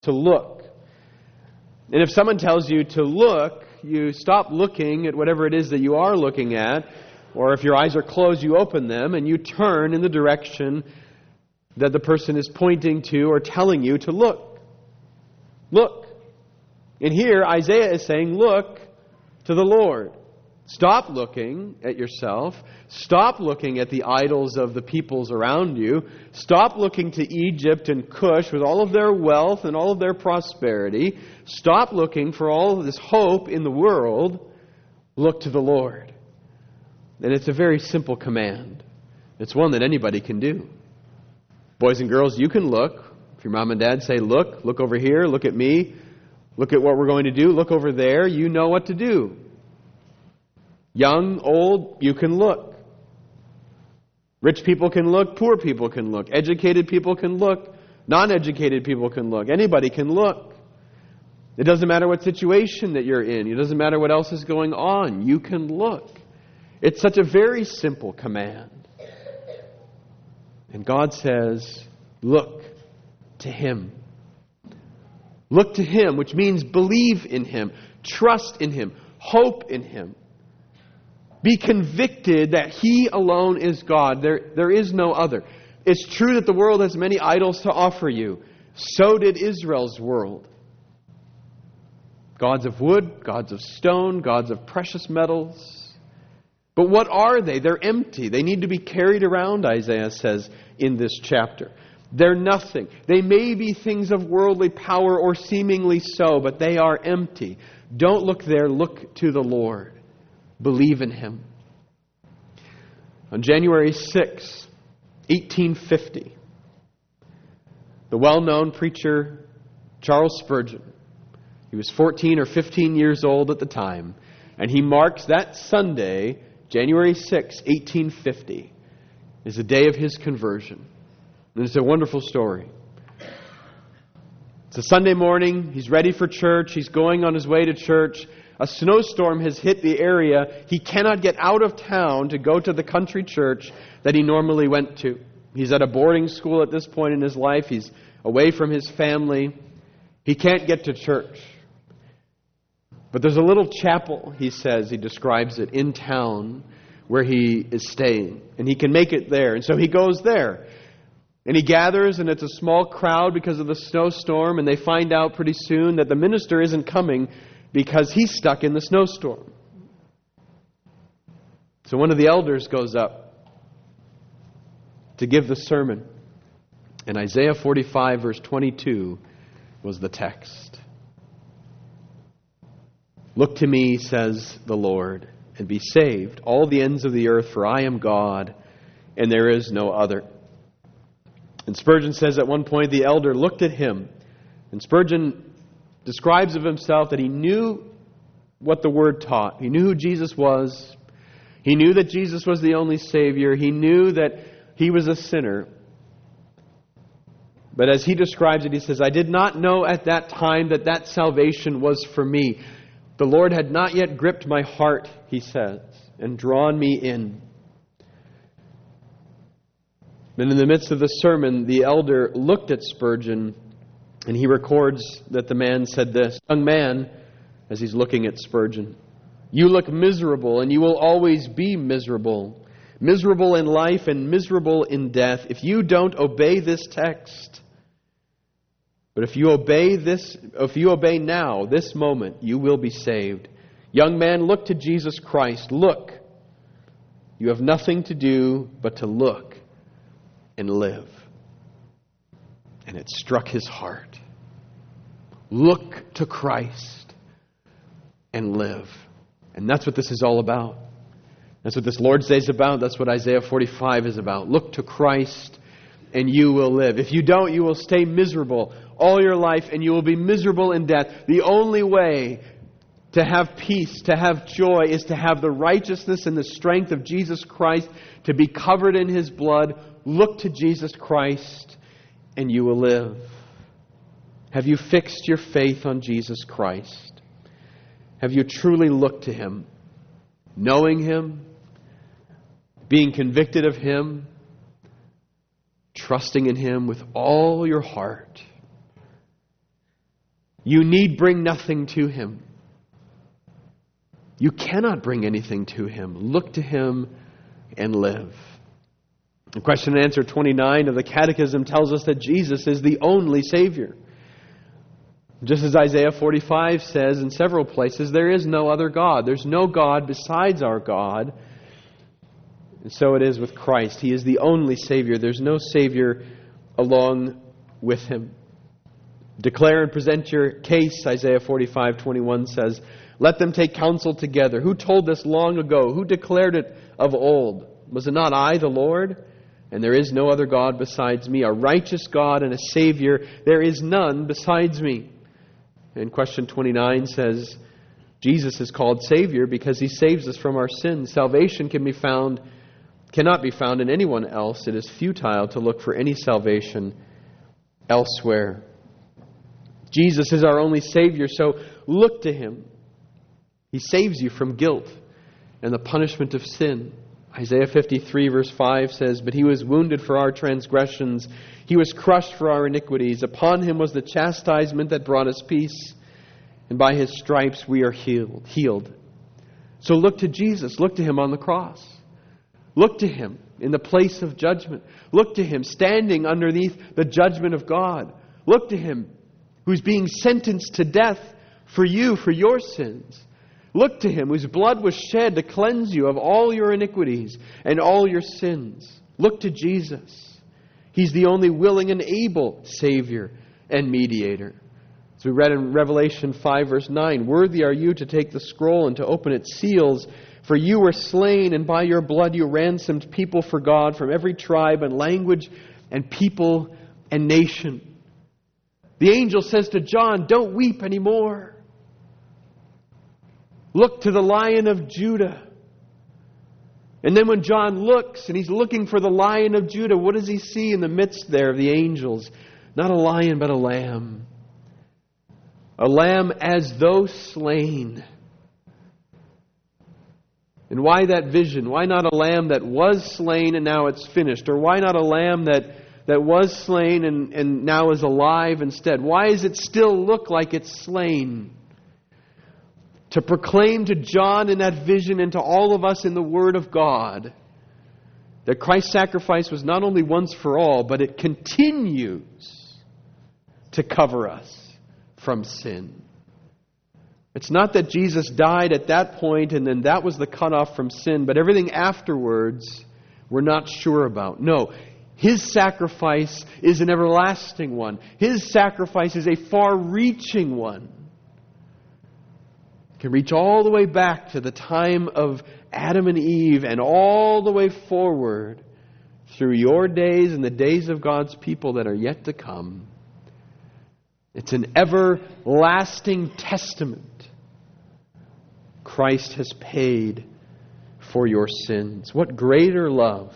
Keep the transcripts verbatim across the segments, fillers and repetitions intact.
to look. And if someone tells you to look, you stop looking at whatever it is that you are looking at, or if your eyes are closed, you open them and you turn in the direction that the person is pointing to or telling you to look. Look. And here Isaiah is saying, look to the Lord. Stop looking at yourself. Stop looking at the idols of the peoples around you. Stop looking to Egypt and Cush with all of their wealth and all of their prosperity. Stop looking for all of this hope in the world. Look to the Lord. And it's a very simple command. It's one that anybody can do. Boys and girls, you can look. If your mom and dad say, look, look over here, look at me, look at what we're going to do, look over there, you know what to do. Young, old, you can look. Rich people can look, poor people can look, educated people can look, non-educated people can look, anybody can look. It doesn't matter what situation that you're in, it doesn't matter what else is going on, you can look. It's such a very simple command. And God says, look to Him. Look to Him, which means believe in Him, trust in Him, hope in Him. Be convicted that He alone is God. There, there is no other. It's true that the world has many idols to offer you. So did Israel's world. Gods of wood, gods of stone, gods of precious metals. But what are they? They're empty. They need to be carried around, Isaiah says in this chapter. They're nothing. They may be things of worldly power or seemingly so, but they are empty. Don't look there. Look to the Lord. Believe in Him. On January sixth, eighteen fifty, the well-known preacher Charles Spurgeon, he was fourteen or fifteen years old at the time, and he marks that Sunday, January sixth, eighteen fifty, as the day of his conversion. And it's a wonderful story. It's a Sunday morning. He's ready for church. He's going on his way to church. A snowstorm has hit the area. He cannot get out of town to go to the country church that he normally went to. He's at a boarding school at this point in his life. He's away from his family. He can't get to church. But there's a little chapel, he says, he describes it, in town where he is staying. And he can make it there. And so he goes there. And he gathers, and it's a small crowd because of the snowstorm. And they find out pretty soon that the minister isn't coming because he's stuck in the snowstorm. So one of the elders goes up to give the sermon. And Isaiah forty-five, verse twenty-two, was the text. Look to me, says the Lord, and be saved, all the ends of the earth, for I am God, and there is no other. And Spurgeon says at one point the elder looked at him, and Spurgeon describes of himself that he knew what the Word taught. He knew who Jesus was. He knew that Jesus was the only Savior. He knew that he was a sinner. But as he describes it, he says, I did not know at that time that that salvation was for me. The Lord had not yet gripped my heart, he says, and drawn me in. And in the midst of the sermon, the elder looked at Spurgeon, and he records that the man said this, young man, as he's looking at Spurgeon, you look miserable, and you will always be miserable. Miserable in life and miserable in death if you don't obey this text. But if you obey this, if you obey now, this moment, you will be saved. Young man, look to Jesus Christ. Look. You have nothing to do but to look and live. And it struck his heart. Look to Christ and live. And that's what this is all about. That's what this Lord's Day is about. That's what Isaiah forty-five is about. Look to Christ and you will live. If you don't, you will stay miserable all your life and you will be miserable in death. The only way to have peace, to have joy, is to have the righteousness and the strength of Jesus Christ, to be covered in His blood. Look to Jesus Christ and you will live. Have you fixed your faith on Jesus Christ? Have you truly looked to Him, knowing Him, being convicted of Him, trusting in Him with all your heart? You need bring nothing to Him. You cannot bring anything to Him. Look to Him and live. Question and answer twenty-nine of the Catechism tells us that Jesus is the only Savior. Just as Isaiah forty-five says in several places, there is no other God. There's no God besides our God. And so it is with Christ. He is the only Savior. There's no Savior along with Him. Declare and present your case, Isaiah forty-five twenty-one says. Let them take counsel together. Who told this long ago? Who declared it of old? Was it not I, the Lord? And there is no other God besides me, a righteous God and a Savior. There is none besides me. And question twenty-nine says, Jesus is called Savior because He saves us from our sins. Salvation can be found, cannot be found in anyone else. It is futile to look for any salvation elsewhere. Jesus is our only Savior, so look to Him. He saves you from guilt and the punishment of sin. Isaiah fifty-three verse five says, But He was wounded for our transgressions. He was crushed for our iniquities. Upon Him was the chastisement that brought us peace. And by His stripes we are healed. healed. So look to Jesus. Look to Him on the cross. Look to Him in the place of judgment. Look to Him standing underneath the judgment of God. Look to Him who's being sentenced to death for you, for your sins. Look to Him whose blood was shed to cleanse you of all your iniquities and all your sins. Look to Jesus. He's the only willing and able Savior and mediator. As we read in Revelation five verse nine, Worthy are you to take the scroll and to open its seals, for you were slain, and by your blood you ransomed people for God from every tribe and language and people and nation. The angel says to John, don't weep anymore. Look to the Lion of Judah. And then when John looks, and he's looking for the Lion of Judah, what does he see in the midst there of the angels? Not a lion, but a lamb. A lamb as though slain. And why that vision? Why not a lamb that was slain and now it's finished? Or why not a lamb that, that was slain and, and now is alive instead? Why does it still look like it's slain? To proclaim to John in that vision and to all of us in the Word of God that Christ's sacrifice was not only once for all, but it continues to cover us from sin. It's not that Jesus died at that point and then that was the cutoff from sin, but everything afterwards we're not sure about. No, His sacrifice is an everlasting one. His sacrifice is a far-reaching one. Can reach all the way back to the time of Adam and Eve and all the way forward through your days and the days of God's people that are yet to come. It's an everlasting testament. Christ has paid for your sins. What greater love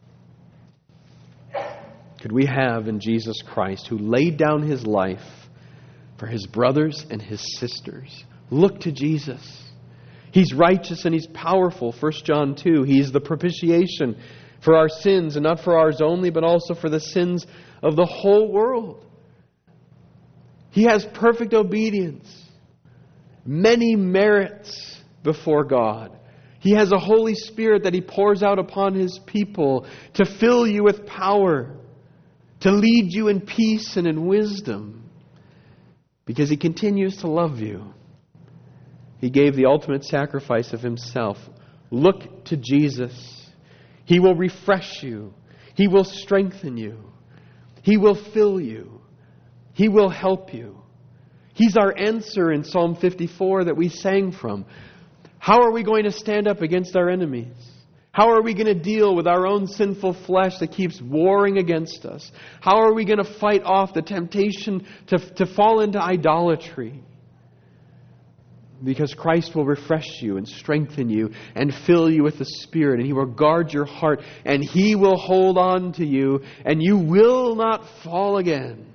could we have in Jesus Christ, who laid down His life for His brothers and His sisters? Look to Jesus. He's righteous and He's powerful. First John two, He's the propitiation for our sins, and not for ours only, but also for the sins of the whole world. He has perfect obedience, many merits before God. He has a Holy Spirit that He pours out upon His people to fill you with power, to lead you in peace and in wisdom, because He continues to love you. He gave the ultimate sacrifice of Himself. Look to Jesus. He will refresh you. He will strengthen you. He will fill you. He will help you. He's our answer in Psalm fifty-four that we sang from. How are we going to stand up against our enemies? How are we going to deal with our own sinful flesh that keeps warring against us? How are we going to fight off the temptation to, to fall into idolatry? Because Christ will refresh you and strengthen you and fill you with the Spirit, and He will guard your heart, and He will hold on to you, and you will not fall again.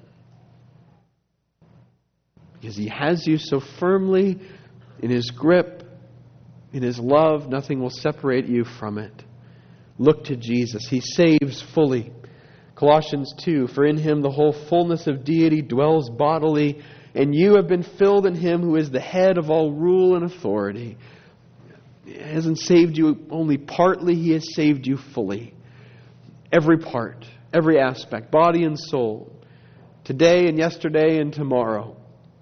Because He has you so firmly in His grip, in His love, nothing will separate you from it. Look to Jesus. He saves fully. Colossians two, For in Him the whole fullness of deity dwells bodily, and you have been filled in Him who is the head of all rule and authority. He hasn't saved you only partly, He has saved you fully. Every part, every aspect, body and soul, today and yesterday and tomorrow.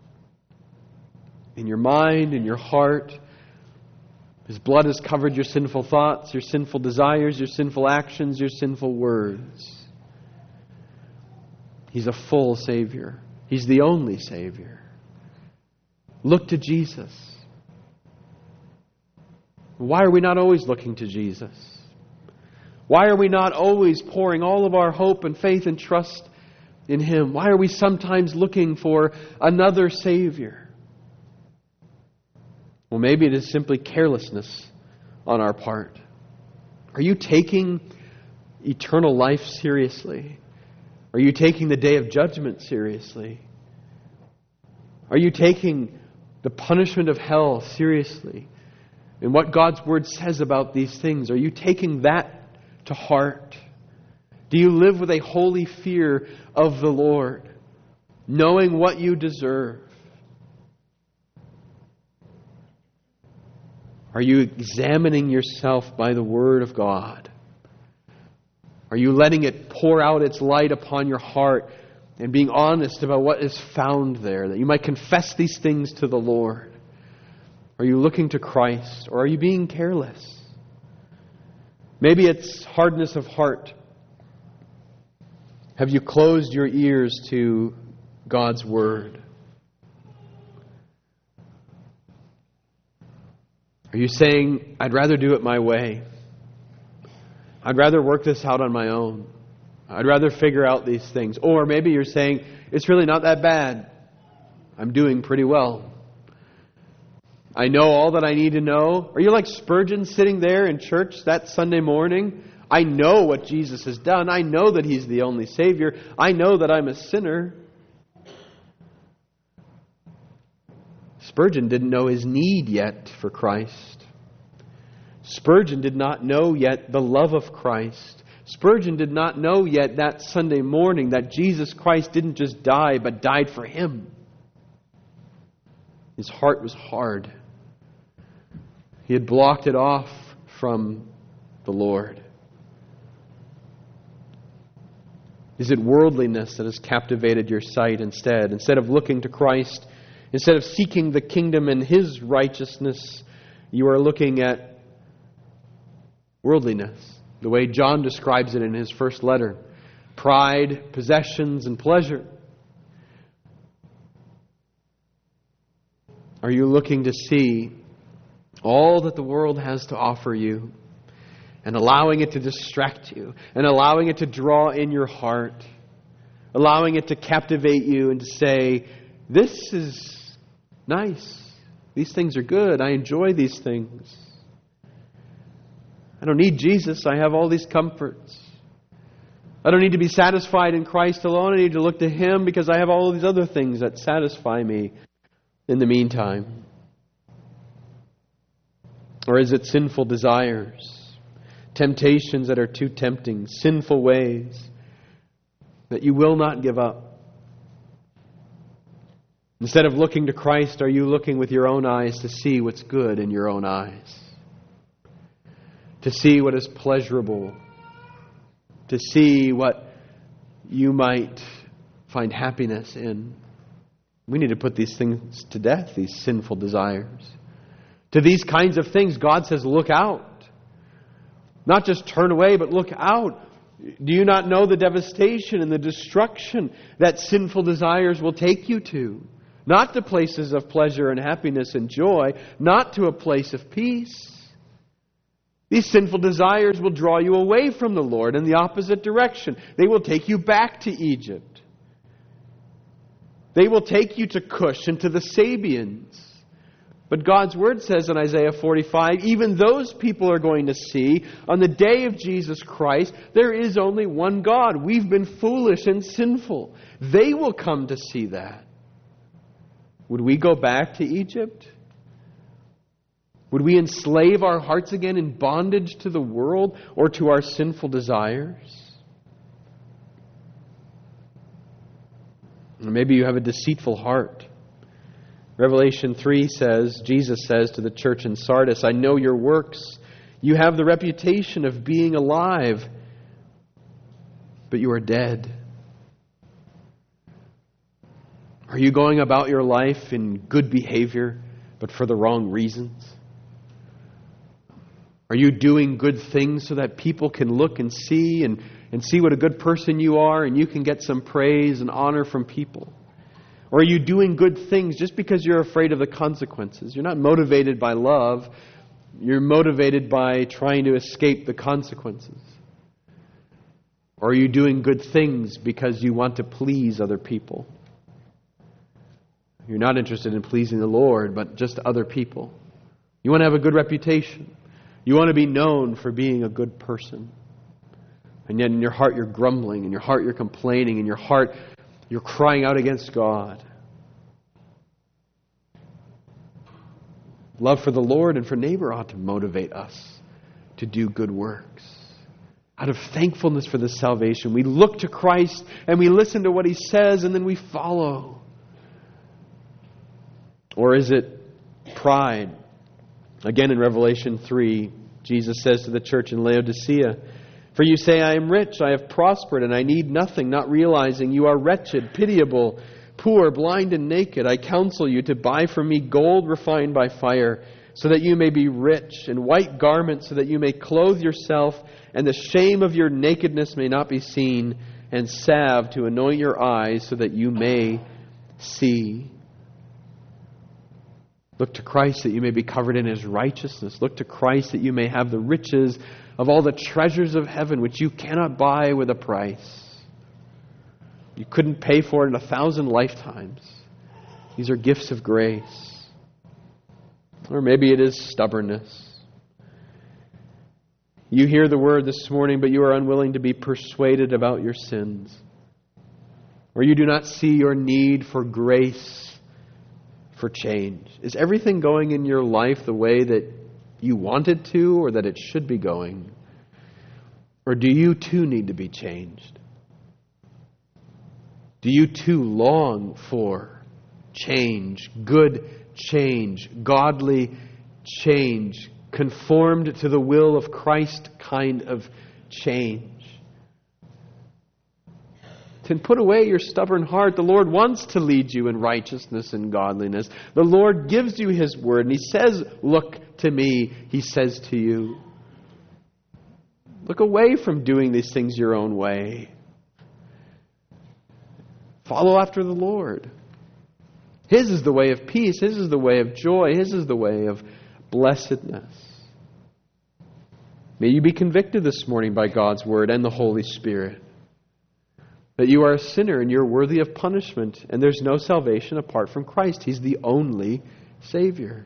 In your mind, in your heart, His blood has covered your sinful thoughts, your sinful desires, your sinful actions, your sinful words. He's a full Savior. He's the only Savior. Look to Jesus. Why are we not always looking to Jesus? Why are we not always pouring all of our hope and faith and trust in Him? Why are we sometimes looking for another Savior? Well, maybe it is simply carelessness on our part. Are you taking eternal life seriously? Are you taking the day of judgment seriously? Are you taking the punishment of hell seriously? And what God's Word says about these things, are you taking that to heart? Do you live with a holy fear of the Lord, knowing what you deserve? Are you examining yourself by the Word of God? Are you letting it pour out its light upon your heart and being honest about what is found there, that you might confess these things to the Lord? Are you looking to Christ, or are you being careless? Maybe it's hardness of heart. Have you closed your ears to God's Word? Are you saying, I'd rather do it my way? I'd rather work this out on my own. I'd rather figure out these things. Or maybe you're saying, it's really not that bad. I'm doing pretty well. I know all that I need to know. Are you like Spurgeon sitting there in church that Sunday morning? I know what Jesus has done. I know that He's the only Savior. I know that I'm a sinner. Spurgeon didn't know his need yet for Christ. Spurgeon did not know yet the love of Christ. Spurgeon did not know yet that Sunday morning that Jesus Christ didn't just die, but died for him. His heart was hard. He had blocked it off from the Lord. Is it worldliness that has captivated your sight instead? Instead of looking to Christ, instead of seeking the kingdom and His righteousness, you are looking at worldliness, the way John describes it in his first letter. Pride, possessions, and pleasure. Are you looking to see all that the world has to offer you and allowing it to distract you and allowing it to draw in your heart, allowing it to captivate you and to say, this is nice. These things are good. I enjoy these things. I don't need Jesus. I have all these comforts. I don't need to be satisfied in Christ alone. I need to look to Him because I have all these other things that satisfy me in the meantime. Or is it sinful desires, temptations that are too tempting, sinful ways that you will not give up? Instead of looking to Christ, are you looking with your own eyes to see what's good in your own eyes? To see what is pleasurable? To see what you might find happiness in? We need to put these things to death, these sinful desires. To these kinds of things, God says, look out. Not just turn away, but look out. Do you not know the devastation and the destruction that sinful desires will take you to? Not to places of pleasure and happiness and joy, not to a place of peace. These sinful desires will draw you away from the Lord in the opposite direction. They will take you back to Egypt. They will take you to Cush and to the Sabians. But God's Word says in Isaiah forty-five, even those people are going to see on the day of Jesus Christ, there is only one God. We've been foolish and sinful. They will come to see that. Would we go back to Egypt? Would we enslave our hearts again in bondage to the world or to our sinful desires? Or maybe you have a deceitful heart. Revelation three says, Jesus says to the church in Sardis, I know your works. You have the reputation of being alive, but you are dead. Are you going about your life in good behavior, but for the wrong reasons? Are you doing good things so that people can look and see and, and see what a good person you are, and you can get some praise and honor from people? Or are you doing good things just because you're afraid of the consequences? You're not motivated by love. You're motivated by trying to escape the consequences. Or are you doing good things because you want to please other people? You're not interested in pleasing the Lord, but just other people. You want to have a good reputation. You want to be known for being a good person. And yet in your heart you're grumbling, in your heart you're complaining, in your heart you're crying out against God. Love for the Lord and for neighbor ought to motivate us to do good works. Out of thankfulness for the salvation, we look to Christ and we listen to what He says and then we follow. Or is it pride? Again in Revelation three, Jesus says to the church in Laodicea, for you say, I am rich, I have prospered, and I need nothing, not realizing you are wretched, pitiable, poor, blind, and naked. I counsel you to buy from me gold refined by fire, so that you may be rich, and white garments, so that you may clothe yourself, and the shame of your nakedness may not be seen, and salve to anoint your eyes, so that you may see. Look to Christ that you may be covered in His righteousness. Look to Christ that you may have the riches of all the treasures of heaven, which you cannot buy with a price. You couldn't pay for it in a thousand lifetimes. These are gifts of grace. Or maybe it is stubbornness. You hear the word this morning, but you are unwilling to be persuaded about your sins. Or you do not see your need for grace for change. Is everything going in your life the way that you want it to, or that it should be going? Or do you too need to be changed? Do you too long for change, good change, godly change, conformed to the will of Christ kind of change? Then put away your stubborn heart. The Lord wants to lead you in righteousness and godliness. The Lord gives you His word, and He says, look to me, He says to you. Look away from doing these things your own way. Follow after the Lord. His is the way of peace. His is the way of joy. His is the way of blessedness. May you be convicted this morning by God's word and the Holy Spirit that you are a sinner and you're worthy of punishment, and there's no salvation apart from Christ. He's the only Savior.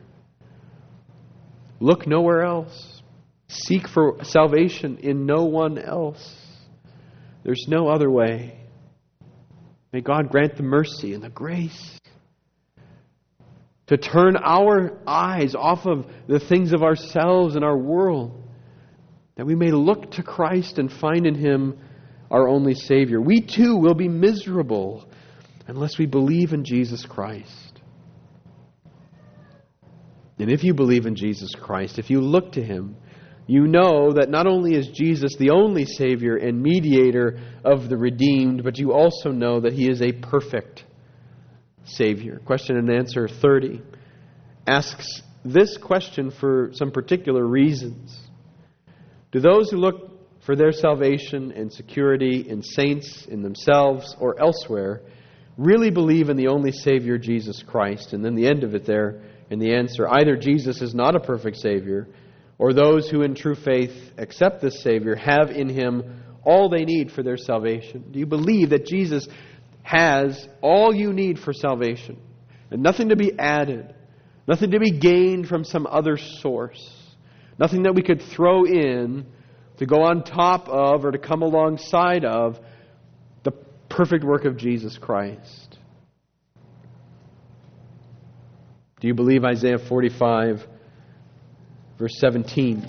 Look nowhere else. Seek for salvation in no one else. There's no other way. May God grant the mercy and the grace to turn our eyes off of the things of ourselves and our world, that we may look to Christ and find in Him our only Savior. We too will be miserable unless we believe in Jesus Christ. And if you believe in Jesus Christ, if you look to Him, you know that not only is Jesus the only Savior and mediator of the redeemed, but you also know that He is a perfect Savior. Question and answer thirty asks this question for some particular reasons. Do those who look for their salvation and security in saints, in themselves, or elsewhere, really believe in the only Savior, Jesus Christ? And then the end of it there, in the answer, either Jesus is not a perfect Savior, or those who in true faith accept this Savior have in Him all they need for their salvation. Do you believe that Jesus has all you need for salvation, and nothing to be added, nothing to be gained from some other source, nothing that we could throw in to go on top of or to come alongside of the perfect work of Jesus Christ? Do you believe Isaiah forty-five, verse seventeen?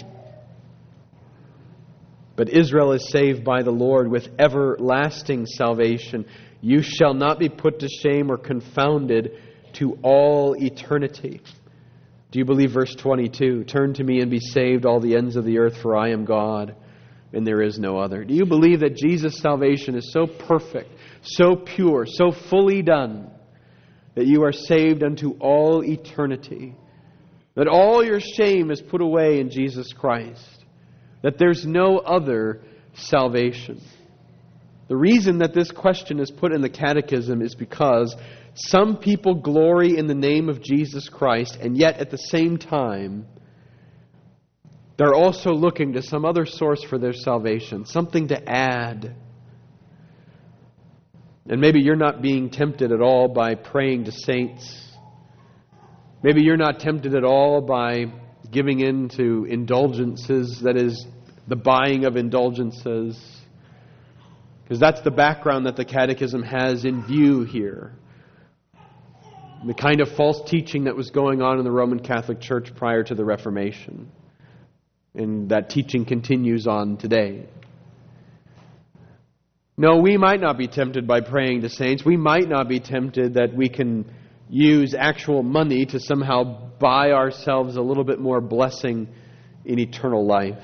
But Israel is saved by the Lord with everlasting salvation. You shall not be put to shame or confounded to all eternity. Do you believe verse twenty-two? Turn to me and be saved, all the ends of the earth, for I am God, and there is no other. Do you believe that Jesus' salvation is so perfect, so pure, so fully done, that you are saved unto all eternity? That all your shame is put away in Jesus Christ? That there's no other salvation? The reason that this question is put in the Catechism is because some people glory in the name of Jesus Christ, and yet at the same time, they're also looking to some other source for their salvation, something to add. And maybe you're not being tempted at all by praying to saints. Maybe you're not tempted at all by giving in to indulgences, that is, the buying of indulgences. Because that's the background that the Catechism has in view here. The kind of false teaching that was going on in the Roman Catholic Church prior to the Reformation. And that teaching continues on today. No, we might not be tempted by praying to saints. We might not be tempted that we can use actual money to somehow buy ourselves a little bit more blessing in eternal life.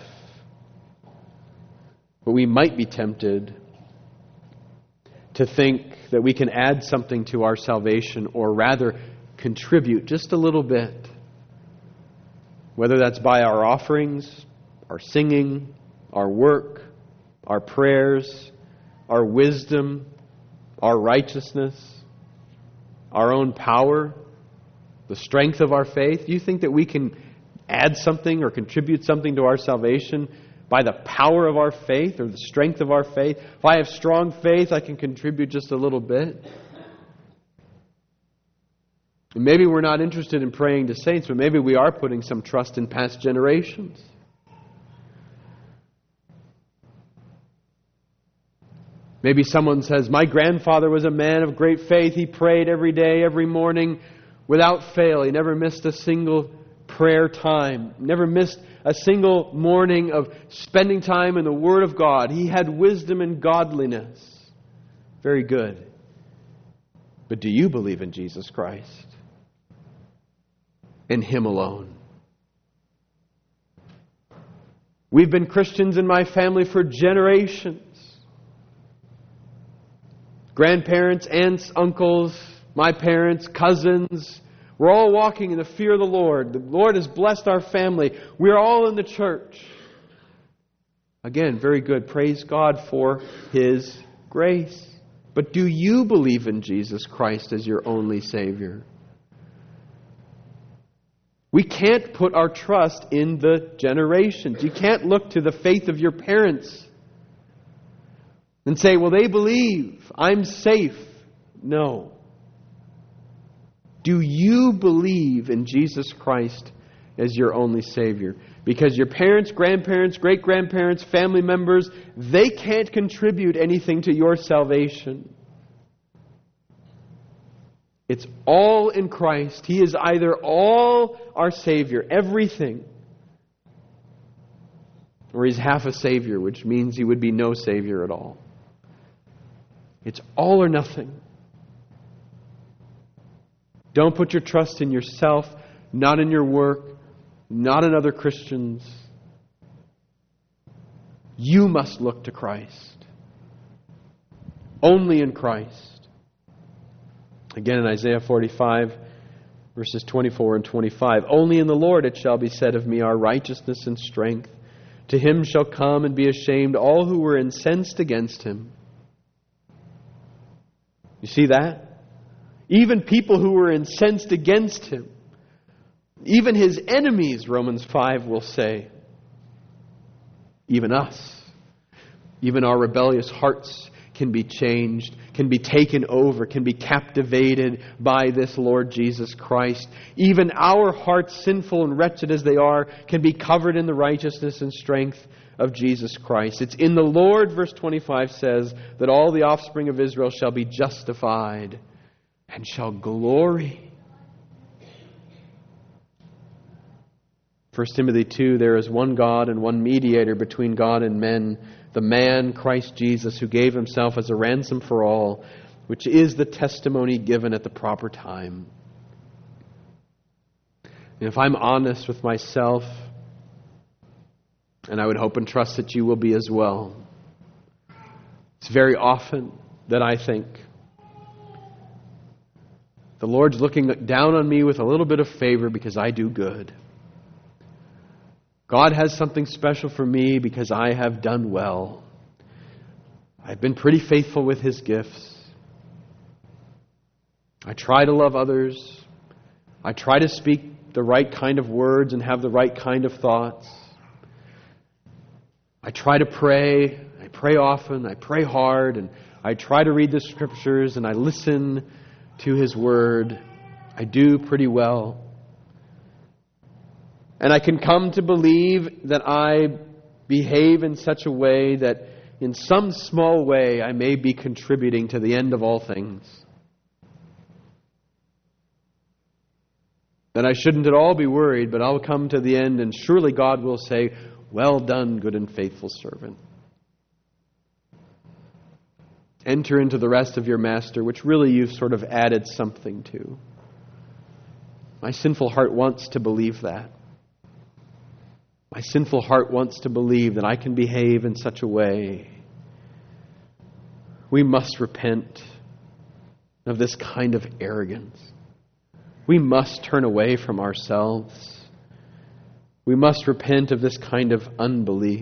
But we might be tempted to think that we can add something to our salvation, or rather contribute just a little bit. Whether that's by our offerings, our singing, our work, our prayers, our wisdom, our righteousness, our own power, the strength of our faith. Do you think that we can add something or contribute something to our salvation by the power of our faith or the strength of our faith? If I have strong faith, I can contribute just a little bit. And maybe we're not interested in praying to saints, but maybe we are putting some trust in past generations. Maybe someone says, my grandfather was a man of great faith. He prayed every day, every morning, without fail. He never missed a single prayer time. Never missed a single morning of spending time in the Word of God. He had wisdom and godliness. Very good. But do you believe in Jesus Christ? In Him alone? We've been Christians in my family for generations. Grandparents, aunts, uncles, my parents, cousins. We're all walking in the fear of the Lord. The Lord has blessed our family. We're all in the church. Again, very good. Praise God for His grace. But do you believe in Jesus Christ as your only Savior? We can't put our trust in the generations. You can't look to the faith of your parents and say, well, they believe, I'm safe. No. Do you believe in Jesus Christ as your only Savior? Because your parents, grandparents, great-grandparents, family members, they can't contribute anything to your salvation. It's all in Christ. He is either all our Savior, everything, or He's half a Savior, which means He would be no Savior at all. It's all or nothing. Don't put your trust in yourself, not in your work, not in other Christians. You must look to Christ. Only in Christ. Again in Isaiah forty-five, verses twenty-four and twenty-five. Only in the Lord it shall be said of me, our righteousness and strength. To Him shall come and be ashamed all who were incensed against Him. You see that? Even people who were incensed against Him. Even His enemies, Romans five will say. Even us. Even our rebellious hearts can be changed, can be taken over, can be captivated by this Lord Jesus Christ. Even our hearts, sinful and wretched as they are, can be covered in the righteousness and strength of Jesus Christ. It's in the Lord, verse twenty-five says, that all the offspring of Israel shall be justified and shall glory. First Timothy two, there is one God and one mediator between God and men, the man, Christ Jesus, who gave Himself as a ransom for all, which is the testimony given at the proper time. And if I'm honest with myself, and I would hope and trust that you will be as well, it's very often that I think, the Lord's looking down on me with a little bit of favor because I do good. God has something special for me because I have done well. I've been pretty faithful with His gifts. I try to love others. I try to speak the right kind of words and have the right kind of thoughts. I try to pray. I pray often. I pray hard. And I try to read the Scriptures and I listen to His Word. I do pretty well. And I can come to believe that I behave in such a way that in some small way I may be contributing to the end of all things. That I shouldn't at all be worried, but I'll come to the end and surely God will say, "Well done, good and faithful servant. Enter into the rest of your master," which really you've sort of added something to. My sinful heart wants to believe that. My sinful heart wants to believe that I can behave in such a way. We must repent of this kind of arrogance. We must turn away from ourselves. We must repent of this kind of unbelief.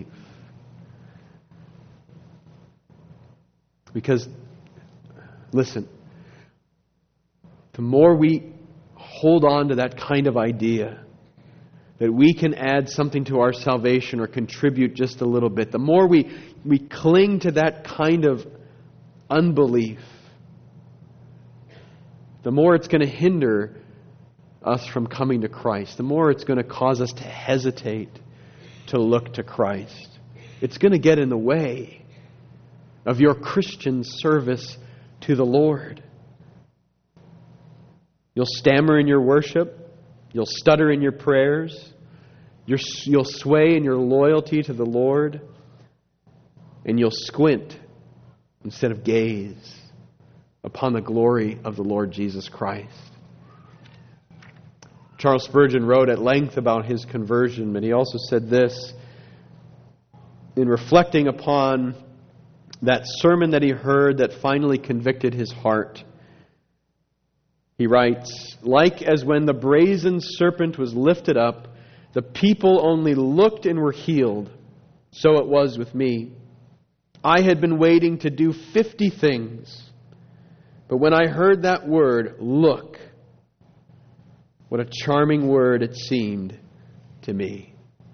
Because, listen, the more we hold on to that kind of idea that we can add something to our salvation or contribute just a little bit, the more we, we cling to that kind of unbelief, the more it's going to hinder us from coming to Christ, the more it's going to cause us to hesitate to look to Christ. It's going to get in the way of your Christian service to the Lord. You'll stammer in your worship. You'll stutter in your prayers. You're, you'll sway in your loyalty to the Lord. And you'll squint instead of gaze upon the glory of the Lord Jesus Christ. Charles Spurgeon wrote at length about his conversion, but he also said this in reflecting upon that sermon that he heard that finally convicted his heart. He writes, "Like as when the brazen serpent was lifted up, the people only looked and were healed, so it was with me. I had been waiting to do fifty things, but when I heard that word, look, what a charming word it seemed to me."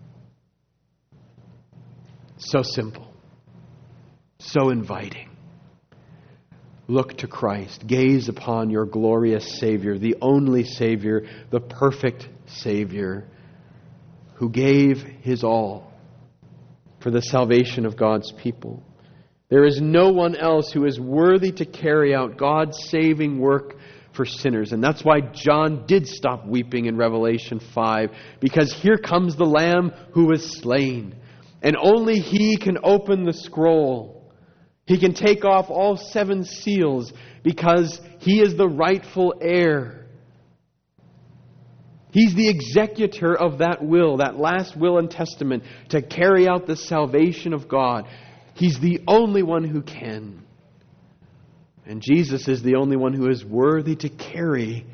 So simple. So inviting. Look to Christ. Gaze upon your glorious Savior, the only Savior, the perfect Savior, who gave His all for the salvation of God's people. There is no one else who is worthy to carry out God's saving work for sinners. And that's why John did stop weeping in Revelation five, because here comes the Lamb who was slain. And only He can open the scroll. He can take off all seven seals because He is the rightful heir. He's the executor of that will, that last will and testament to carry out the salvation of God. He's the only one who can. And Jesus is the only one who is worthy to carry